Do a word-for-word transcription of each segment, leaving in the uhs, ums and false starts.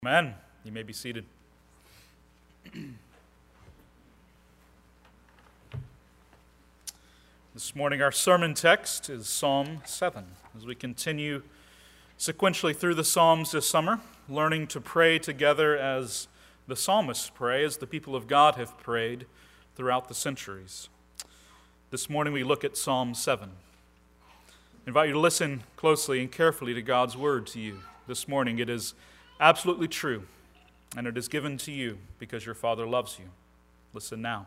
Amen. You may be seated. This morning our sermon text is Psalm seven. As we continue sequentially through the Psalms this summer, learning to pray together as the psalmists pray, as the people of God have prayed throughout the centuries. This morning we look at Psalm seven. I invite you to listen closely and carefully to God's word to you. This morning it is absolutely true, and it is given to you because your Father loves you. Listen now.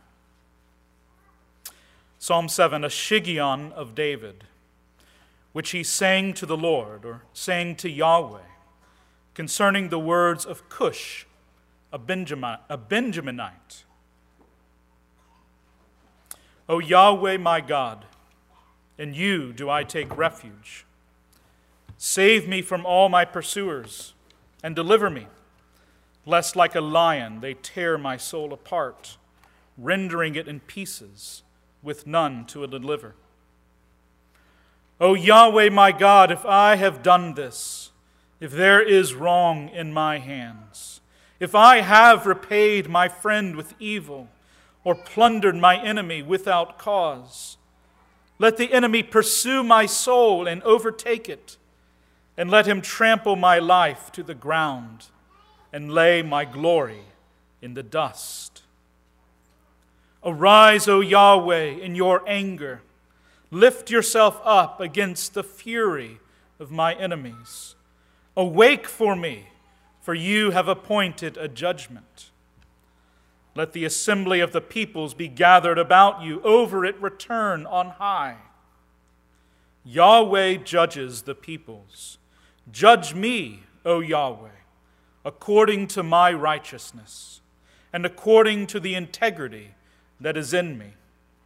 Psalm seven, a Shiggaion of David, which he sang to the Lord, or sang to Yahweh, concerning the words of Cush, a, Benjamin, a Benjaminite. O Yahweh my God, in you do I take refuge. Save me from all my pursuers, and deliver me, lest like a lion they tear my soul apart, rendering it in pieces, with none to deliver. O Yahweh my God, if I have done this, if there is wrong in my hands, if I have repaid my friend with evil, or plundered my enemy without cause, let the enemy pursue my soul and overtake it, and let him trample my life to the ground and lay my glory in the dust. Arise, O Yahweh, in your anger. Lift yourself up against the fury of my enemies. Awake for me, for you have appointed a judgment. Let the assembly of the peoples be gathered about you. Over it return on high. Yahweh judges the peoples. Judge me, O Yahweh, according to my righteousness and according to the integrity that is in me.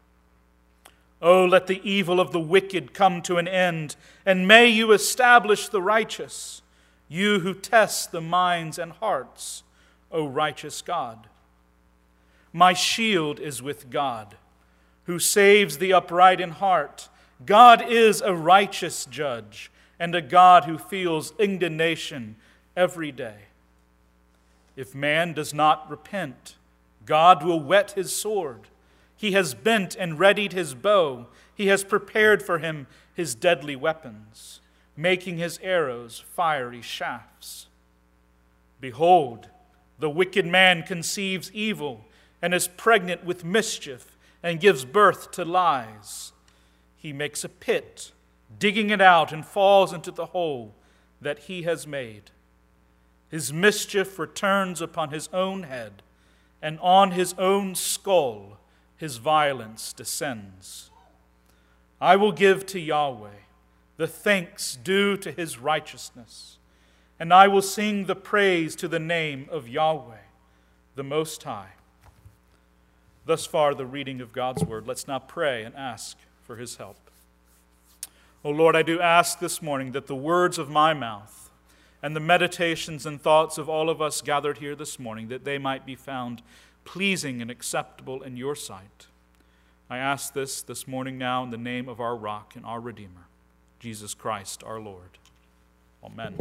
O let the evil of the wicked come to an end, and may you establish the righteous, you who test the minds and hearts, O righteous God. My shield is with God, who saves the upright in heart. God is a righteous judge, and a God who feels indignation every day. If man does not repent, God will whet his sword. He has bent and readied his bow. He has prepared for him his deadly weapons, making his arrows fiery shafts. Behold, the wicked man conceives evil and is pregnant with mischief and gives birth to lies. He makes a pit, digging it out, and falls into the hole that he has made. His mischief returns upon his own head, and on his own skull his violence descends. I will give to Yahweh the thanks due to his righteousness, and I will sing the praise to the name of Yahweh, the Most High. Thus far, the reading of God's word. Let's now pray and ask for his help. O Lord, I do ask this morning that the words of my mouth and the meditations and thoughts of all of us gathered here this morning, that they might be found pleasing and acceptable in your sight. I ask this this morning now in the name of our rock and our Redeemer, Jesus Christ our Lord. Amen.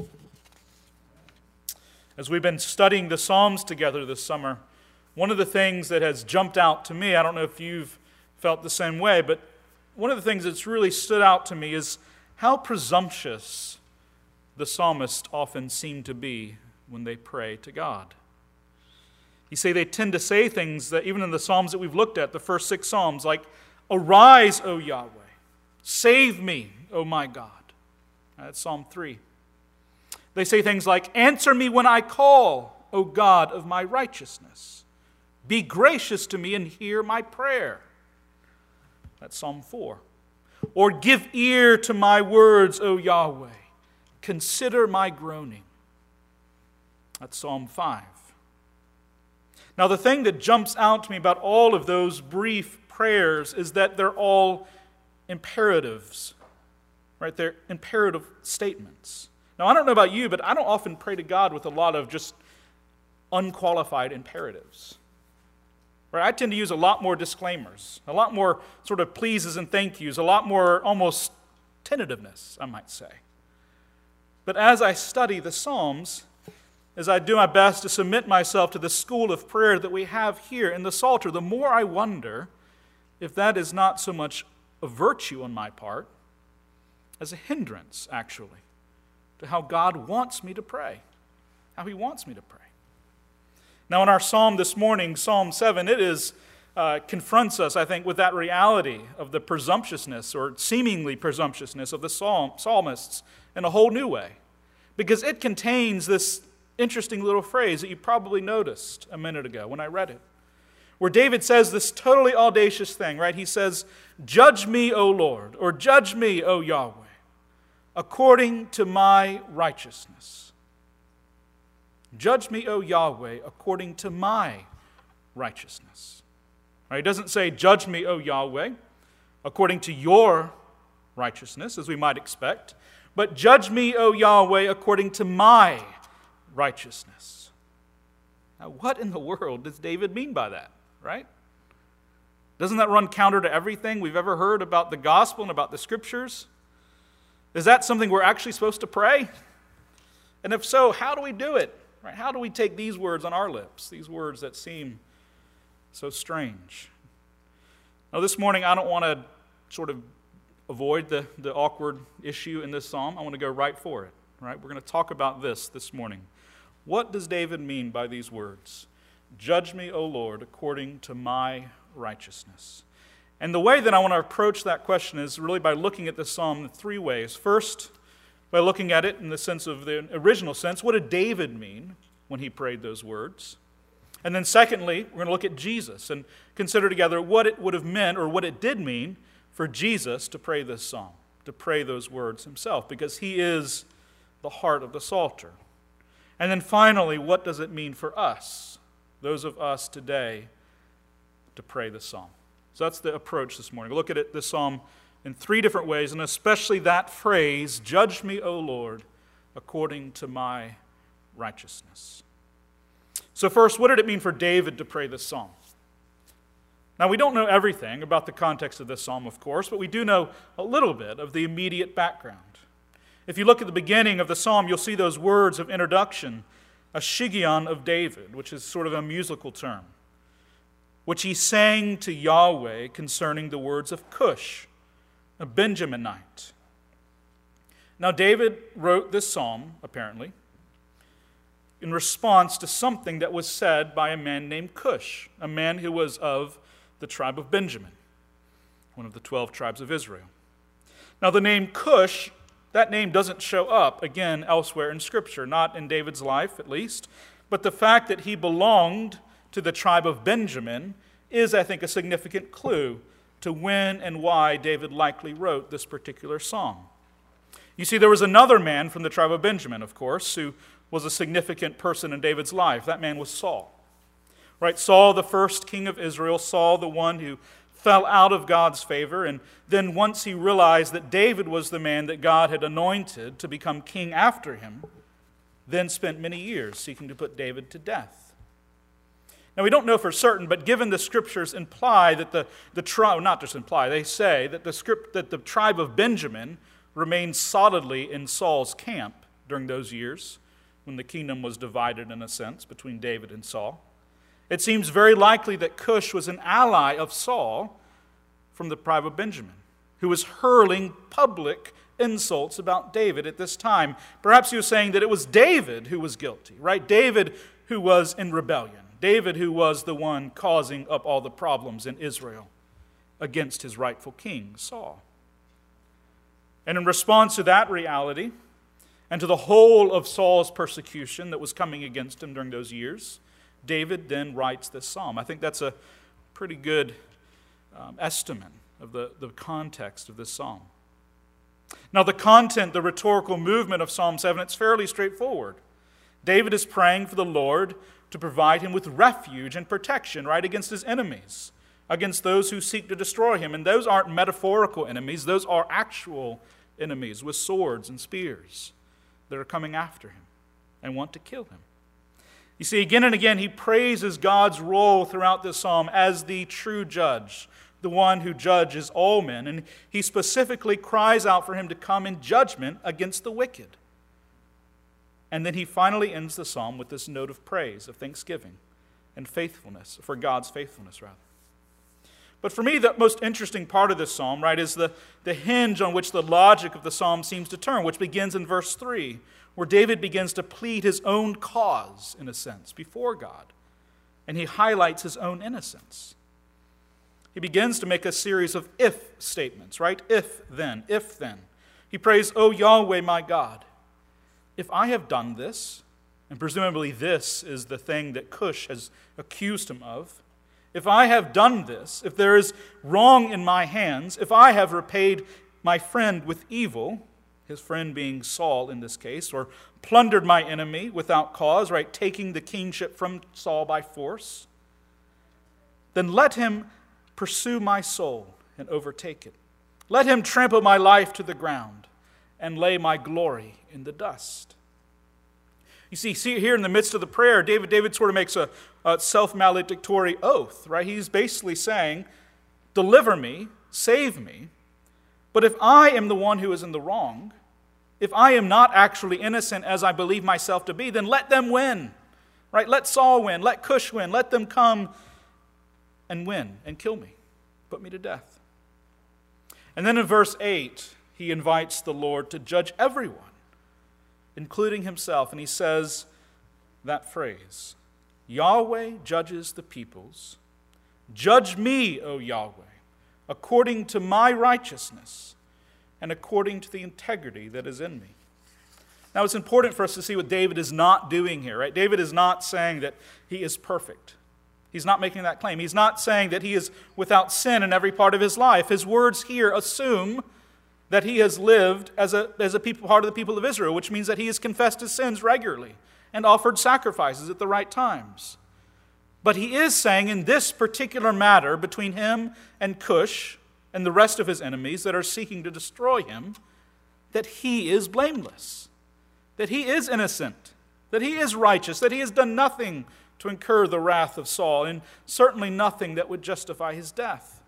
As we've been studying the Psalms together this summer, one of the things that has jumped out to me, I don't know if you've felt the same way, but one of the things that's really stood out to me is how presumptuous the psalmists often seem to be when they pray to God. You see, they tend to say things that even in the Psalms that we've looked at, the first six Psalms, like, arise, O Yahweh, save me, O my God. That's Psalm three. They say things like, answer me when I call, O God of my righteousness. Be gracious to me and hear my prayer. That's Psalm four. Or give ear to my words, O Yahweh. Consider my groaning. That's Psalm five. Now, the thing that jumps out to me about all of those brief prayers is that they're all imperatives, right? They're imperative statements. Now, I don't know about you, but I don't often pray to God with a lot of just unqualified imperatives. Right? I tend to use a lot more disclaimers, a lot more sort of pleases and thank yous, a lot more almost tentativeness, I might say. But as I study the Psalms, as I do my best to submit myself to the school of prayer that we have here in the Psalter, the more I wonder if that is not so much a virtue on my part as a hindrance, actually, to how God wants me to pray, how He wants me to pray. Now, in our psalm this morning, Psalm seven, it is uh, confronts us, I think, with that reality of the presumptuousness or seemingly presumptuousness of the psalm, psalmists in a whole new way, because it contains this interesting little phrase that you probably noticed a minute ago when I read it, where David says this totally audacious thing, right? He says, "Judge me, O Lord," or "Judge me, O Yahweh, according to my righteousness." Judge me, O Yahweh, according to my righteousness. Right? He doesn't say, "Judge me, O Yahweh, according to your righteousness," as we might expect, but "Judge me, O Yahweh, according to my righteousness." Now, what in the world does David mean by that, right? Doesn't that run counter to everything we've ever heard about the gospel and about the scriptures? Is that something we're actually supposed to pray? And if so, how do we do it? Right? How do we take these words on our lips, these words that seem so strange? Now, this morning, I don't want to sort of avoid the, the awkward issue in this psalm. I want to go right for it. Right? We're going to talk about this this morning. What does David mean by these words? "Judge me, O Lord, according to my righteousness." And the way that I want to approach that question is really by looking at this psalm in three ways. First, by looking at it in the sense of the original sense. What did David mean when he prayed those words? And then secondly, we're going to look at Jesus and consider together what it would have meant or what it did mean for Jesus to pray this psalm, to pray those words himself, because he is the heart of the Psalter. And then finally, what does it mean for us, those of us today, to pray this psalm? So that's the approach this morning. Look at it, this psalm in three different ways, and especially that phrase, "Judge me, O Lord, according to my righteousness." So first, what did it mean for David to pray this psalm? Now, we don't know everything about the context of this psalm, of course, but we do know a little bit of the immediate background. If you look at the beginning of the psalm, you'll see those words of introduction, a Shiggaion of David, which is sort of a musical term, which he sang to Yahweh concerning the words of Cush, a Benjaminite. Now, David wrote this psalm, apparently, in response to something that was said by a man named Cush, a man who was of the tribe of Benjamin, one of the twelve tribes of Israel. Now, the name Cush, that name doesn't show up, again, elsewhere in Scripture, not in David's life, at least, but the fact that he belonged to the tribe of Benjamin is, I think, a significant clue to when and why David likely wrote this particular psalm. You see, there was another man from the tribe of Benjamin, of course, who was a significant person in David's life. That man was Saul. Right? Saul, the first king of Israel, Saul, the one who fell out of God's favor, and then once he realized that David was the man that God had anointed to become king after him, then spent many years seeking to put David to death. Now, we don't know for certain, but given the scriptures imply that the, the tribe, not just imply, they say that the script that the tribe of Benjamin remained solidly in Saul's camp during those years when the kingdom was divided, in a sense, between David and Saul. It seems very likely that Cush was an ally of Saul from the tribe of Benjamin, who was hurling public insults about David at this time. Perhaps he was saying that it was David who was guilty, right? David who was in rebellion. David who was the one causing up all the problems in Israel against his rightful king, Saul. And in response to that reality, and to the whole of Saul's persecution that was coming against him during those years, David then writes this psalm. I think that's a pretty good um, estimate of the, the context of this psalm. Now, the content, the rhetorical movement of Psalm seven, it's fairly straightforward. David is praying for the Lord to provide him with refuge and protection, right, against his enemies, against those who seek to destroy him. And those aren't metaphorical enemies. Those are actual enemies with swords and spears that are coming after him and want to kill him. You see, again and again, he praises God's role throughout this psalm as the true judge, the one who judges all men. And he specifically cries out for him to come in judgment against the wicked. And then he finally ends the psalm with this note of praise, of thanksgiving and faithfulness, for God's faithfulness, rather. But for me, the most interesting part of this psalm, right, is the, the hinge on which the logic of the psalm seems to turn, which begins in verse three, where David begins to plead his own cause, in a sense, before God. And he highlights his own innocence. He begins to make a series of if statements, right? If then, if then. He prays, O Yahweh, my God, if I have done this, and presumably this is the thing that Cush has accused him of, if I have done this, if there is wrong in my hands, if I have repaid my friend with evil, his friend being Saul in this case, or plundered my enemy without cause, right, taking the kingship from Saul by force, then let him pursue my soul and overtake it. Let him trample my life to the ground and lay my glory in the dust. You see, see here in the midst of the prayer, David, David sort of makes a, a self-maledictory oath, right? He's basically saying, deliver me, save me, but if I am the one who is in the wrong, if I am not actually innocent as I believe myself to be, then let them win, right? Let Saul win, let Cush win, let them come and win and kill me, put me to death. And then in verse eight, he invites the Lord to judge everyone, including himself, and he says that phrase, Yahweh judges the peoples. Judge me, O Yahweh, according to my righteousness and according to the integrity that is in me. Now, it's important for us to see what David is not doing here, right? David is not saying that he is perfect. He's not making that claim. He's not saying that he is without sin in every part of his life. His words here assume that he has lived as a, as a people, part of the people of Israel, which means that he has confessed his sins regularly and offered sacrifices at the right times. But he is saying in this particular matter between him and Cush and the rest of his enemies that are seeking to destroy him, that he is blameless, that he is innocent, that he is righteous, that he has done nothing to incur the wrath of Saul, and certainly nothing that would justify his death.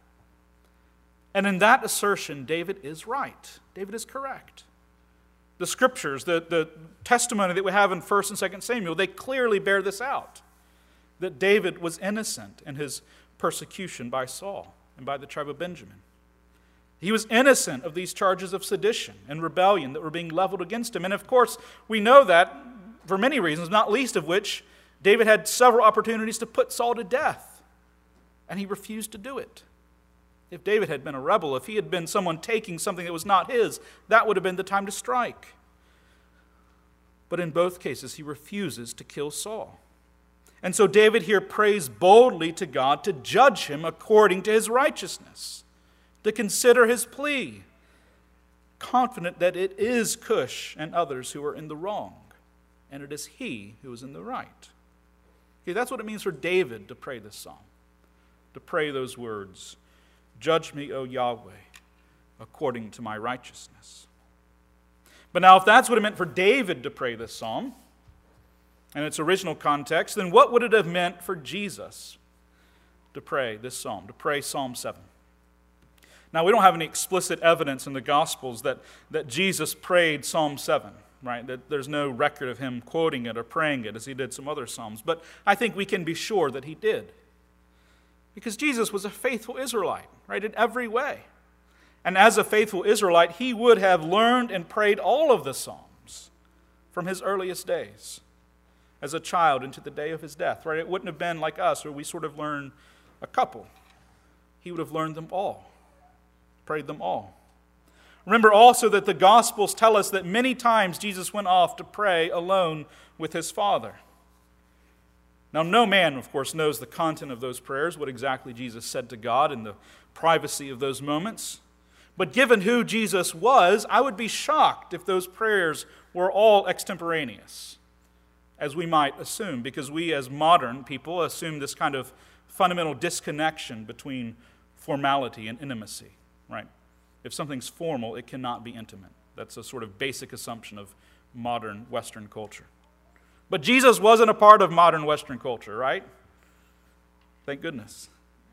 And in that assertion, David is right. David is correct. The scriptures, the, the testimony that we have in First and Second Samuel, they clearly bear this out, that David was innocent in his persecution by Saul and by the tribe of Benjamin. He was innocent of these charges of sedition and rebellion that were being leveled against him. And of course, we know that for many reasons, not least of which, David had several opportunities to put Saul to death, and he refused to do it. If David had been a rebel, if he had been someone taking something that was not his, that would have been the time to strike. But in both cases, he refuses to kill Saul. And so David here prays boldly to God to judge him according to his righteousness, to consider his plea, confident that it is Cush and others who are in the wrong, and it is he who is in the right. Okay, that's what it means for David to pray this psalm, to pray those words, judge me, O Yahweh, according to my righteousness. But now if that's what it meant for David to pray this psalm, in its original context, then what would it have meant for Jesus to pray this psalm, to pray Psalm seven? Now, we don't have any explicit evidence in the Gospels that, that Jesus prayed Psalm seven, right? That there's no record of him quoting it or praying it as he did some other psalms. But I think we can be sure that he did. Because Jesus was a faithful Israelite, right, in every way. And as a faithful Israelite, he would have learned and prayed all of the psalms from his earliest days as a child into the day of his death, right? It wouldn't have been like us where we sort of learn a couple. He would have learned them all, prayed them all. Remember also that the Gospels tell us that many times Jesus went off to pray alone with his Father. Now, no man, of course, knows the content of those prayers, what exactly Jesus said to God in the privacy of those moments. But given who Jesus was, I would be shocked if those prayers were all extemporaneous, as we might assume, because we as modern people assume this kind of fundamental disconnection between formality and intimacy, right? If something's formal, it cannot be intimate. That's a sort of basic assumption of modern Western culture. But Jesus wasn't a part of modern Western culture, right? Thank goodness.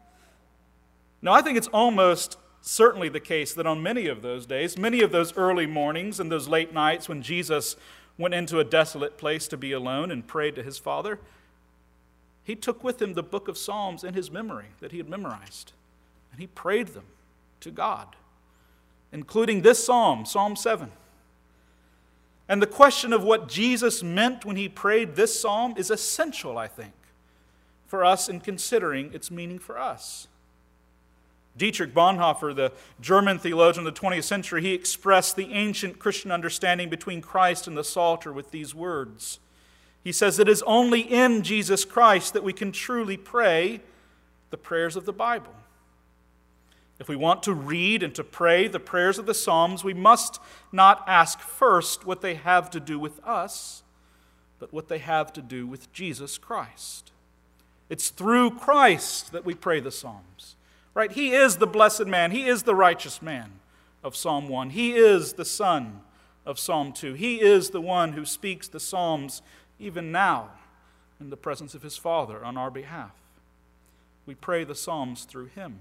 Now, I think it's almost certainly the case that on many of those days, many of those early mornings and those late nights when Jesus went into a desolate place to be alone and prayed to his Father, he took with him the book of Psalms in his memory that he had memorized, and he prayed them to God, including this psalm, Psalm seven. And the question of what Jesus meant when he prayed this psalm is essential, I think, for us in considering its meaning for us. Dietrich Bonhoeffer, the German theologian of the twentieth century, he expressed the ancient Christian understanding between Christ and the Psalter with these words. He says, "It is only in Jesus Christ that we can truly pray the prayers of the Bible." If we want to read and to pray the prayers of the Psalms, we must not ask first what they have to do with us, but what they have to do with Jesus Christ. It's through Christ that we pray the Psalms, right? He is the blessed man. He is the righteous man of Psalm one. He is the Son of Psalm two. He is the one who speaks the Psalms even now in the presence of his Father on our behalf. We pray the Psalms through him.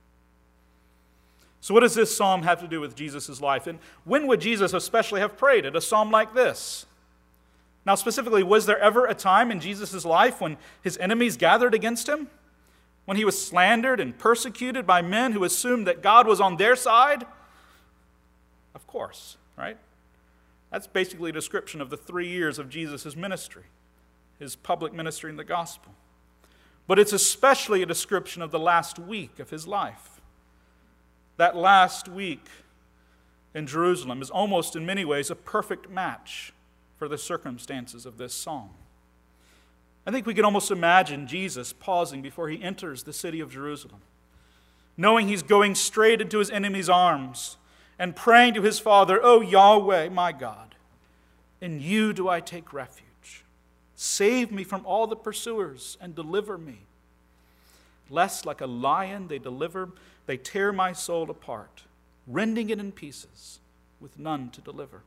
So what does this psalm have to do with Jesus' life? And when would Jesus especially have prayed it, a psalm like this? Now specifically, was there ever a time in Jesus' life when his enemies gathered against him? When he was slandered and persecuted by men who assumed that God was on their side? Of course, right? That's basically a description of the three years of Jesus' ministry, his public ministry in the gospel. But it's especially a description of the last week of his life. That last week in Jerusalem is almost in many ways a perfect match for the circumstances of this psalm. I think we can almost imagine Jesus pausing before he enters the city of Jerusalem, knowing he's going straight into his enemy's arms and praying to his Father, "O Yahweh, my God, in you do I take refuge. Save me from all the pursuers and deliver me. Lest like a lion they deliver, they tear my soul apart, rending it in pieces with none to deliver."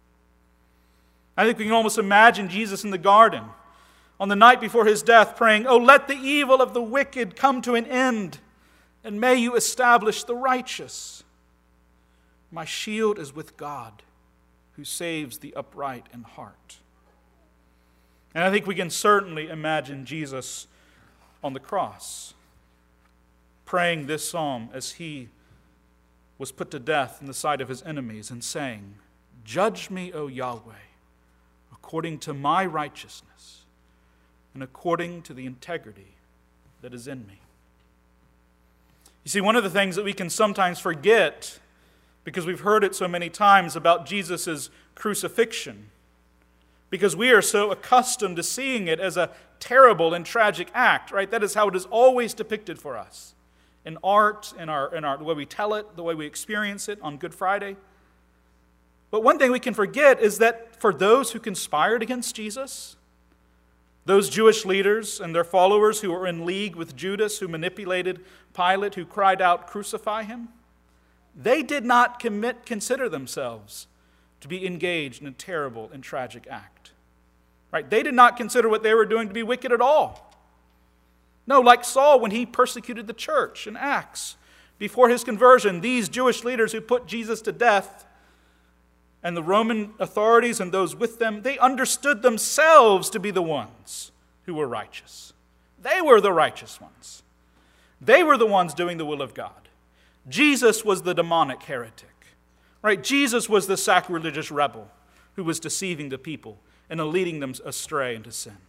I think we can almost imagine Jesus in the garden on the night before his death praying, "Oh, let the evil of the wicked come to an end, and may you establish the righteous. My shield is with God, who saves the upright in heart." And I think we can certainly imagine Jesus on the cross, praying this psalm as he was put to death in the sight of his enemies and saying, "Judge me, O Yahweh, according to my righteousness and according to the integrity that is in me." You see, one of the things that we can sometimes forget, because we've heard it so many times about Jesus' crucifixion, because we are so accustomed to seeing it as a terrible and tragic act, right? That is how it is always depicted for us. In art, in our, in our, the way we tell it, the way we experience it on Good Friday. But one thing we can forget is that for those who conspired against Jesus, those Jewish leaders and their followers who were in league with Judas, who manipulated Pilate, who cried out, "Crucify him," they did not commit, consider themselves to be engaged in a terrible and tragic act. Right? They did not consider what they were doing to be wicked at all. No, like Saul when he persecuted the church in Acts. Before his conversion, these Jewish leaders who put Jesus to death and the Roman authorities and those with them, they understood themselves to be the ones who were righteous. They were the righteous ones. They were the ones doing the will of God. Jesus was the demonic heretic. Right? Jesus was the sacrilegious rebel who was deceiving the people and leading them astray into sin.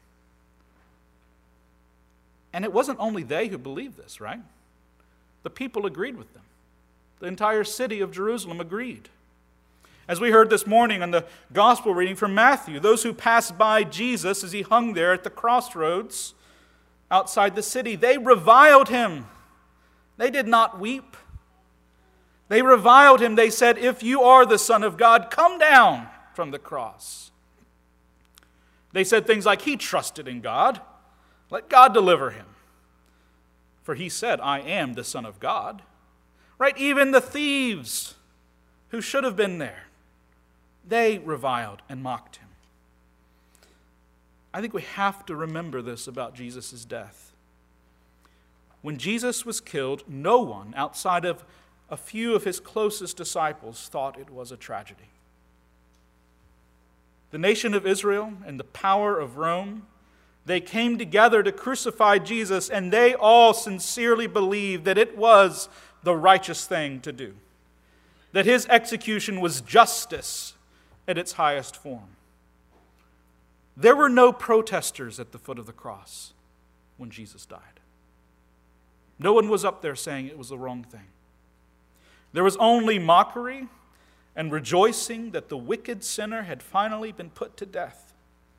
And it wasn't only they who believed this, right? The people agreed with them. The entire city of Jerusalem agreed. As we heard this morning on the gospel reading from Matthew, those who passed by Jesus as he hung there at the crossroads outside the city, they reviled him. They did not weep. They reviled him. They said, "If you are the Son of God, come down from the cross." They said things like, "He trusted in God. Let God deliver him. For he said, I am the Son of God." Right? Even the thieves who should have been there, they reviled and mocked him. I think we have to remember this about Jesus' death. When Jesus was killed, no one outside of a few of his closest disciples thought it was a tragedy. the nation of Israel and the power of Rome, they came together to crucify Jesus, and they all sincerely believed that it was the righteous thing to do, that his execution was justice at its highest form. There were no protesters at the foot of the cross when Jesus died. No one was up there saying it was the wrong thing. There was only mockery and rejoicing that the wicked sinner had finally been put to death.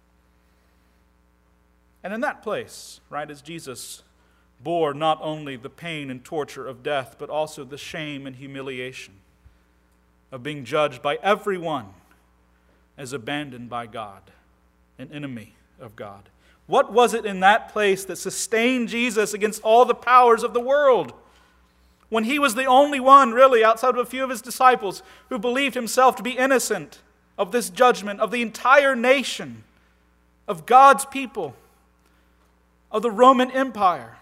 And in that place, right, as Jesus bore not only the pain and torture of death, but also the shame and humiliation of being judged by everyone as abandoned by God, an enemy of God. What was it in that place that sustained Jesus against all the powers of the world? When he was the only one, really, outside of a few of his disciples, who believed himself to be innocent of this judgment of the entire nation, of God's people, of the Roman Empire.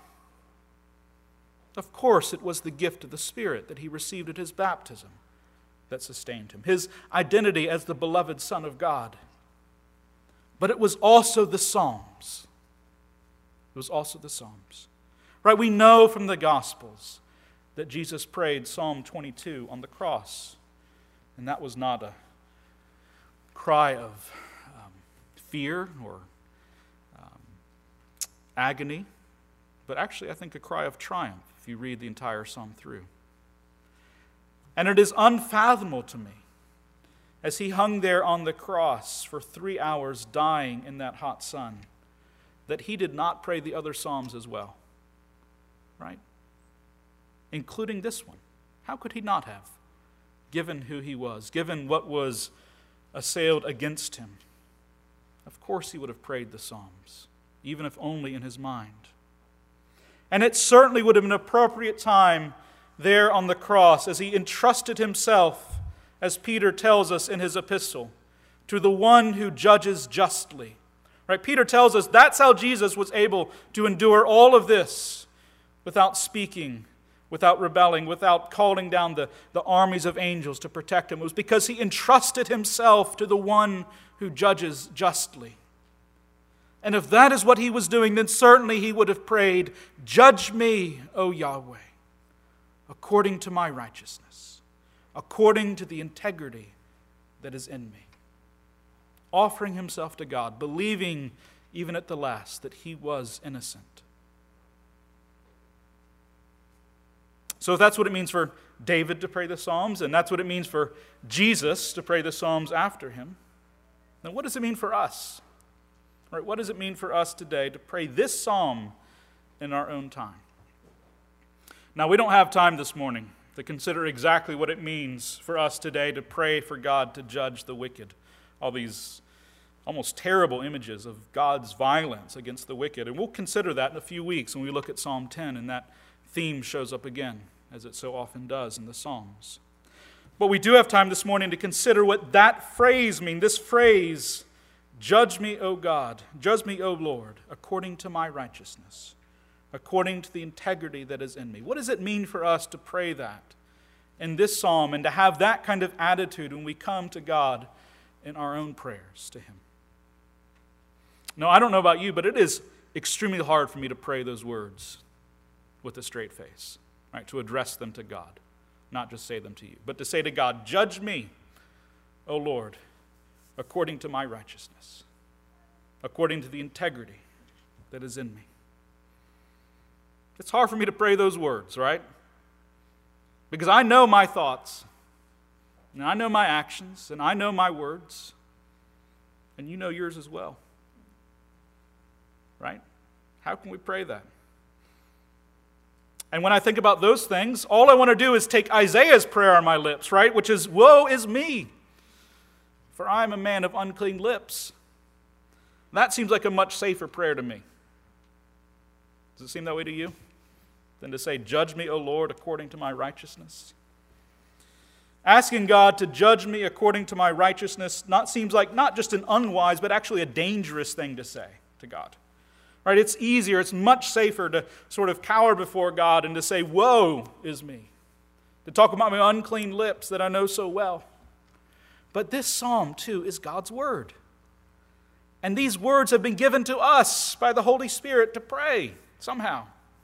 Of course, it was the gift of the Spirit that he received at his baptism that sustained him, his identity as the beloved Son of God. But it was also the Psalms. It was also the Psalms. Right, we know from the Gospels that Jesus prayed Psalm twenty-two on the cross. And that was not a cry of um, fear or um, agony, but actually I think a cry of triumph if you read the entire psalm through. And it is unfathomable to me, as he hung there on the cross for three hours dying in that hot sun, that he did not pray the other psalms as well, right? Including this one. How could he not have, given who he was, given what was assailed against him? Of course he would have prayed the psalms, even if only in his mind. And it certainly would have been an appropriate time there on the cross as he entrusted himself, as Peter tells us in his epistle, to the one who judges justly. Right? Peter tells us that's how Jesus was able to endure all of this without speaking, without rebelling, without calling down the, the armies of angels to protect him. It was because he entrusted himself to the one who judges justly. And if that is what he was doing, then certainly he would have prayed, "Judge me, O Yahweh, according to my righteousness, according to the integrity that is in me." Offering himself to God, believing even at the last that he was innocent. So if that's what it means for David to pray the Psalms, and that's what it means for Jesus to pray the Psalms after him, then what does it mean for us? Right, what does it mean for us today to pray this psalm in our own time? Now, we don't have time this morning to consider exactly what it means for us today to pray for God to judge the wicked. All these almost terrible images of God's violence against the wicked. And we'll consider that in a few weeks when we look at Psalm ten, and that theme shows up again, as it so often does in the Psalms. But we do have time this morning to consider what that phrase means. This phrase, "Judge me, O God, judge me, O Lord, according to my righteousness, according to the integrity that is in me." What does it mean for us to pray that in this psalm and to have that kind of attitude when we come to God in our own prayers to him? No, I don't know about you, but it is extremely hard for me to pray those words with a straight face, right? To address them to God, not just say them to you, but to say to God, "Judge me, O Lord, according to my righteousness, according to the integrity that is in me." It's hard for me to pray those words, right? Because I know my thoughts, and I know my actions, and I know my words, and you know yours as well. Right? How can we pray that? And when I think about those things, all I want to do is take Isaiah's prayer on my lips, right? Which is, "Woe is me, for I am a man of unclean lips." That seems like a much safer prayer to me. Does it seem that way to you? Than to say, "Judge me, O Lord, according to my righteousness." Asking God to judge me according to my righteousness not seems like not just an unwise, but actually a dangerous thing to say to God. Right? It's easier, it's much safer to sort of cower before God and to say, "Woe is me," to talk about my unclean lips that I know so well. But this psalm, too, is God's word. And these words have been given to us by the Holy Spirit to pray somehow.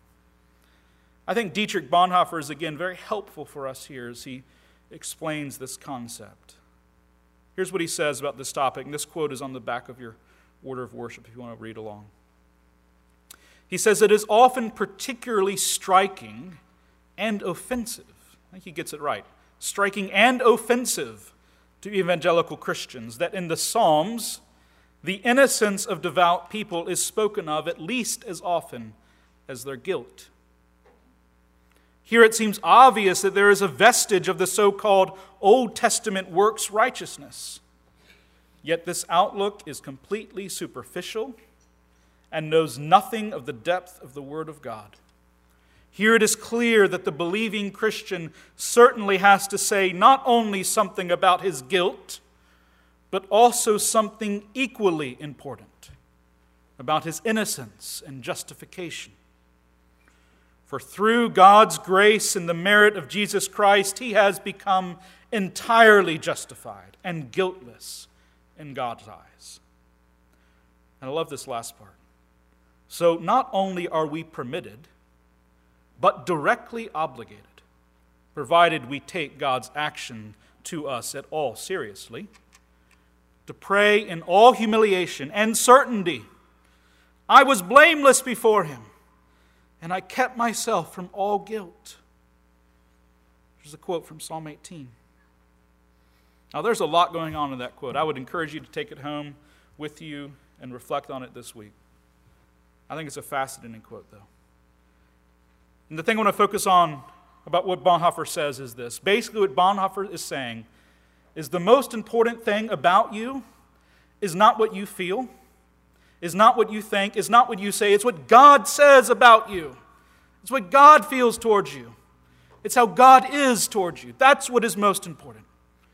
I think Dietrich Bonhoeffer is again very helpful for us here as he explains this concept. Here's what he says about this topic, and this quote is on the back of your order of worship if you want to read along. He says, "It is often particularly striking and offensive." I think he gets it right. Striking and offensive to evangelical Christians that in the Psalms, the innocence of devout people is spoken of at least as often as their guilt. Here it seems obvious that there is a vestige of the so-called Old Testament works righteousness. Yet this outlook is completely superficial and knows nothing of the depth of the Word of God. Here it is clear that the believing Christian certainly has to say not only something about his guilt, but also something equally important about his innocence and justification. For through God's grace and the merit of Jesus Christ, he has become entirely justified and guiltless in God's eyes. And I love this last part. So not only are we permitted, but directly obligated, provided we take God's action to us at all seriously, to pray in all humiliation and certainty, "I was blameless before him, and I kept myself from all guilt." There's a quote from Psalm eighteen. Now, there's a lot going on in that quote. I would encourage you to take it home with you and reflect on it this week. I think it's a fascinating quote, though. And the thing I want to focus on about what Bonhoeffer says is this. Basically, what Bonhoeffer is saying is the most important thing about you is not what you feel, is not what you think, is not what you say. It's what God says about you. It's what God feels towards you. It's how God is towards you. That's what is most important.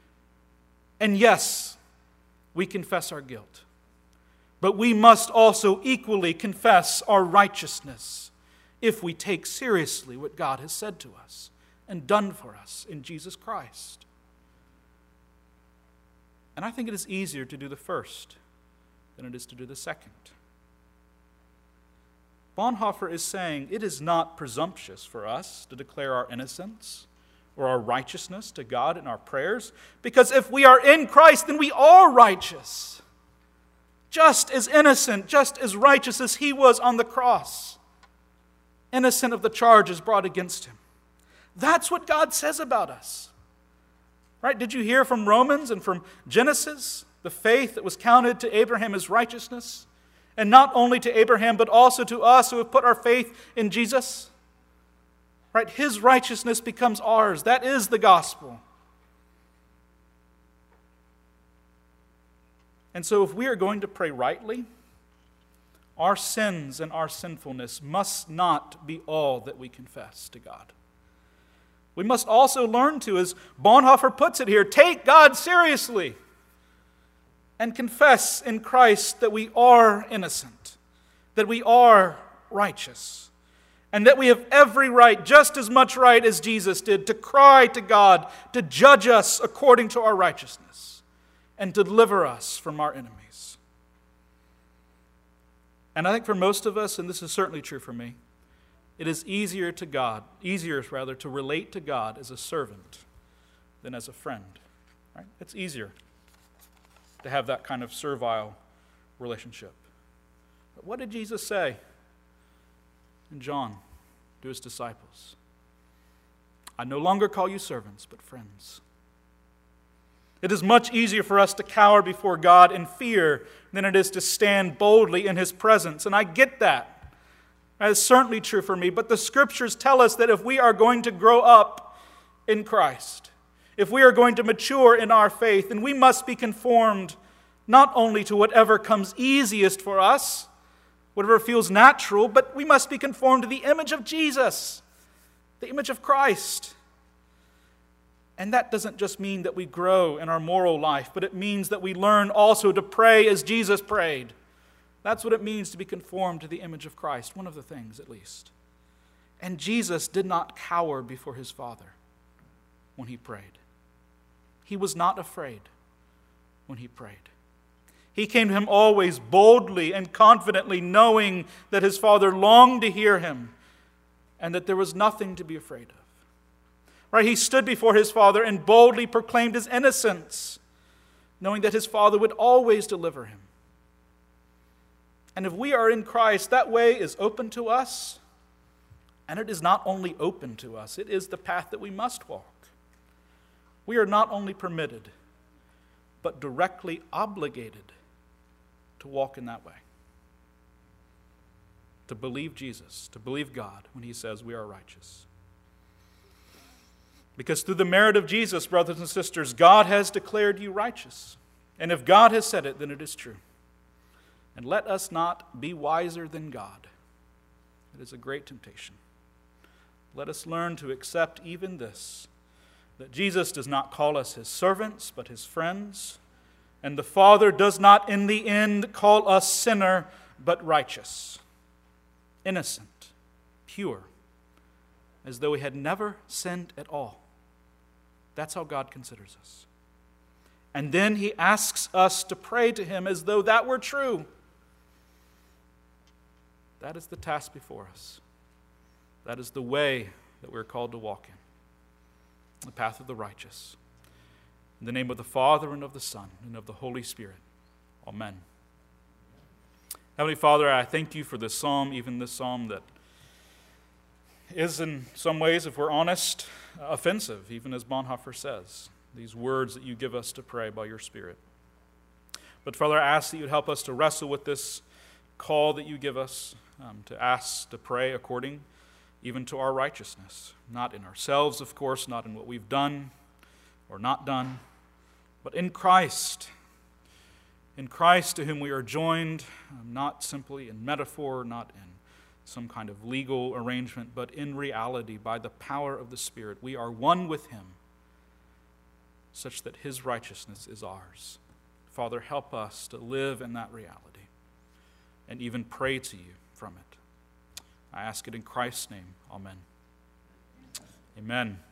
And yes, we confess our guilt. But we must also equally confess our righteousness if we take seriously what God has said to us and done for us in Jesus Christ. And I think it is easier to do the first than it is to do the second. Bonhoeffer is saying it is not presumptuous for us to declare our innocence or our righteousness to God in our prayers, because if we are in Christ, then we are righteous. Just as innocent, just as righteous as he was on the cross. Innocent of the charges brought against him. That's what God says about us. Right? Did you hear from Romans and from Genesis the faith that was counted to Abraham as righteousness? And not only to Abraham, but also to us who have put our faith in Jesus? Right? His righteousness becomes ours. That is the gospel. And so if we are going to pray rightly, our sins and our sinfulness must not be all that we confess to God. We must also learn to, as Bonhoeffer puts it here, take God seriously and confess in Christ that we are innocent, that we are righteous, and that we have every right, just as much right as Jesus did, to cry to God to judge us according to our righteousness and to deliver us from our enemies. And I think for most of us, and this is certainly true for me, it is easier to God, easier rather, to relate to God as a servant than as a friend. Right? It's easier to have that kind of servile relationship. But what did Jesus say in John to his disciples? I no longer call you servants, but friends. It is much easier for us to cower before God in fear than it is to stand boldly in his presence. And I get that. That is certainly true for me. But the scriptures tell us that if we are going to grow up in Christ, if we are going to mature in our faith, then we must be conformed not only to whatever comes easiest for us, whatever feels natural, but we must be conformed to the image of Jesus, the image of Christ. And that doesn't just mean that we grow in our moral life, but it means that we learn also to pray as Jesus prayed. That's what it means to be conformed to the image of Christ, one of the things at least. And Jesus did not cower before his Father when he prayed. He was not afraid when he prayed. He came to him always boldly and confidently, knowing that his Father longed to hear him and that there was nothing to be afraid of. Right? He stood before his Father and boldly proclaimed his innocence, knowing that his Father would always deliver him. And if we are in Christ, that way is open to us. And it is not only open to us, it is the path that we must walk. We are not only permitted, but directly obligated to walk in that way. To believe Jesus, to believe God when he says we are righteous. Because through the merit of Jesus, brothers and sisters, God has declared you righteous. And if God has said it, then it is true. And let us not be wiser than God. It is a great temptation. Let us learn to accept even this, that Jesus does not call us his servants, but his friends. And the Father does not in the end call us sinner, but righteous, innocent, pure, as though we had never sinned at all. That's how God considers us. And then he asks us to pray to him as though that were true. That is the task before us. That is the way that we're called to walk in, the path of the righteous. In the name of the Father, and of the Son, and of the Holy Spirit. Amen. Heavenly Father, I thank you for this psalm, even this psalm that is in some ways, if we're honest, offensive, even as Bonhoeffer says, these words that you give us to pray by your Spirit. But Father, I ask that you'd help us to wrestle with this call that you give us, um, to ask, to pray according even to our righteousness. Not in ourselves, of course, not in what we've done or not done, but in Christ. In Christ, to whom we are joined, um, not simply in metaphor, not in some kind of legal arrangement, but in reality, by the power of the Spirit. We are one with him, such that his righteousness is ours. Father, help us to live in that reality and even pray to you from it. I ask it in Christ's name. Amen. Amen.